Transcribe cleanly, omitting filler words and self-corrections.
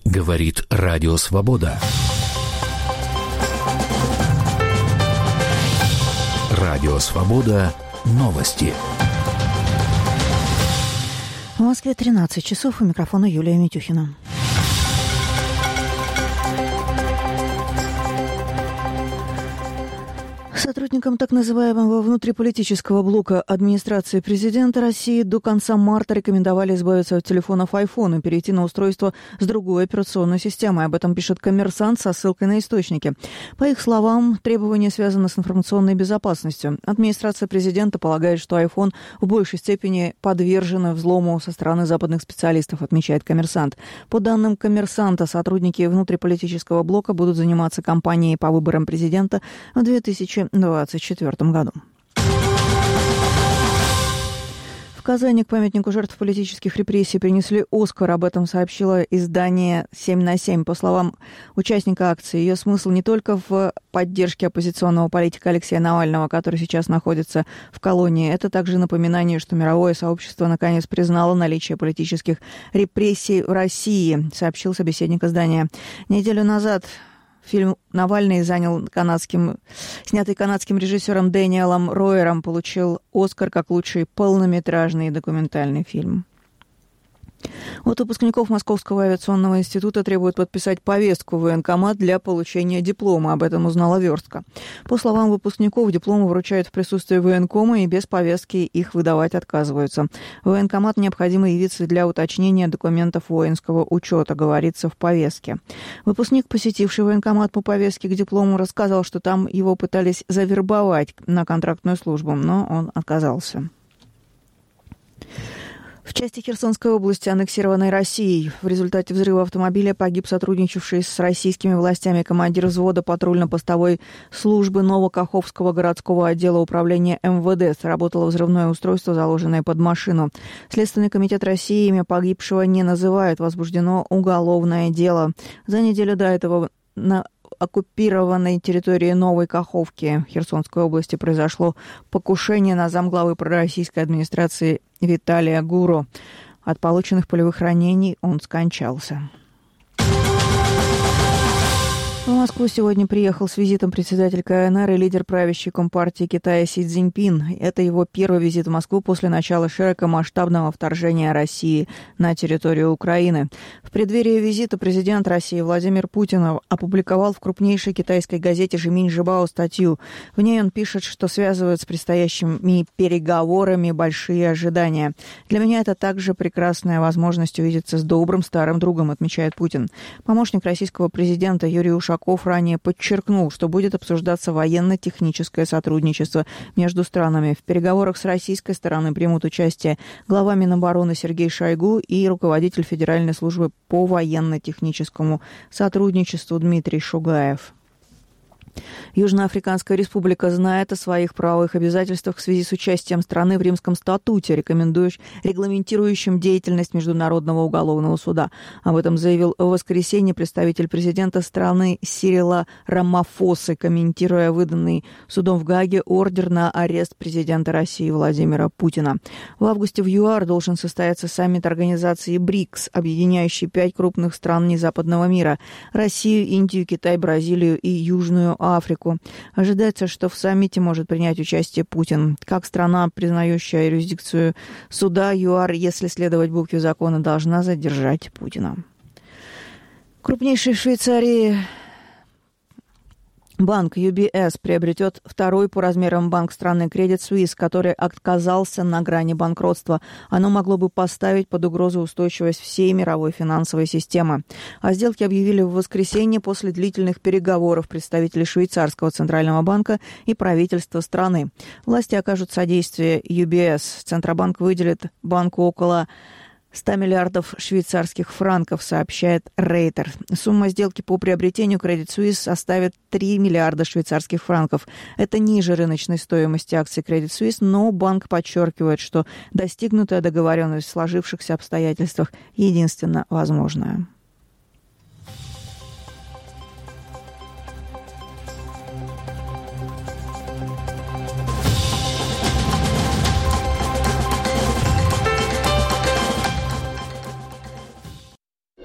Говорит Радио Свобода. Радио Свобода. Новости. В Москве 13 часов. У микрофона Юлия Митюхина. Сотрудникам так называемого внутриполитического блока администрации президента России до конца марта рекомендовали избавиться от телефонов iPhone и перейти на устройство с другой операционной системой. Об этом пишет «Коммерсант» со ссылкой на источники. По их словам, требования связаны с информационной безопасностью. Администрация президента полагает, что iPhone в большей степени подвержена взлому со стороны западных специалистов, отмечает «Коммерсант». По данным «Коммерсанта», сотрудники внутриполитического блока будут заниматься кампанией по выборам президента в 2024 году. В Казани к памятнику жертв политических репрессий принесли «Оскар». Об этом сообщило издание «7/7». По словам участника акции, ее смысл не только в поддержке оппозиционного политика Алексея Навального, который сейчас находится в колонии. Это также напоминание, что мировое сообщество наконец признало наличие политических репрессий в России, сообщил собеседник издания. Неделю назад фильм «Навальный» снятый канадским режиссером Дэниелом Ройером, получил «Оскар» как лучший полнометражный документальный фильм. От выпускников Московского авиационного института требуют подписать повестку в военкомат для получения диплома. Об этом узнала «Верстка». По словам выпускников, дипломы вручают в присутствии военкома и без повестки их выдавать отказываются. В военкомат необходимо явиться для уточнения документов воинского учета, говорится в повестке. Выпускник, посетивший военкомат по повестке к диплому, рассказал, что там его пытались завербовать на контрактную службу, но он отказался. В части Херсонской области, аннексированной Россией, в результате взрыва автомобиля погиб сотрудничавший с российскими властями командир взвода патрульно-постовой службы Новокаховского городского отдела управления МВД. Сработало взрывное устройство, заложенное под машину. Следственный комитет России имя погибшего не называет. Возбуждено уголовное дело. За неделю до этого на оккупированной территории Новой Каховки Херсонской области произошло покушение на замглавы пророссийской администрации Виталия Гуру. От полученных пулевых ранений он скончался. В Москву сегодня приехал с визитом председатель КНР и лидер правящей Компартии Китая Си Цзиньпин. Это его первый визит в Москву после начала широкомасштабного вторжения России на территорию Украины. В преддверии визита президент России Владимир Путин опубликовал в крупнейшей китайской газете «Жиминь Жибао» статью. В ней он пишет, что связывает с предстоящими переговорами большие ожидания. «Для меня это также прекрасная возможность увидеться с добрым старым другом», отмечает Путин. Помощник российского президента Юрий Ушаков ранее подчеркнул, что будет обсуждаться военно-техническое сотрудничество между странами. В переговорах с российской стороны примут участие глава Минобороны Сергей Шойгу и руководитель Федеральной службы по военно-техническому сотрудничеству Дмитрий Шугаев. Южноафриканская республика знает о своих правовых обязательствах в связи с участием страны в Римском статуте, регламентирующем деятельность Международного уголовного суда. Об этом заявил в воскресенье представитель президента страны Сирила Рамафосы, комментируя выданный судом в Гааге ордер на арест президента России Владимира Путина. В августе в ЮАР должен состояться саммит организации БРИКС, объединяющий 5 крупных стран незападного мира – Россию, Индию, Китай, Бразилию и Южную Африку. Ожидается, что в саммите может принять участие Путин. Как страна, признающая юрисдикцию суда, ЮАР, если следовать букве закона, должна задержать Путина. Крупнейший в Швейцарии банк UBS приобретет второй по размерам банк страны Credit Suisse, который оказался на грани банкротства. Оно могло бы поставить под угрозу устойчивость всей мировой финансовой системы. О сделке объявили в воскресенье после длительных переговоров представителей швейцарского центрального банка и правительства страны. Власти окажут содействие UBS. Центробанк выделит банку около 100 миллиардов швейцарских франков, сообщает Рейтер. Сумма сделки по приобретению Credit Suisse составит 3 миллиарда швейцарских франков. Это ниже рыночной стоимости акций Credit Suisse, но банк подчеркивает, что достигнутая договоренность в сложившихся обстоятельствах единственно возможная.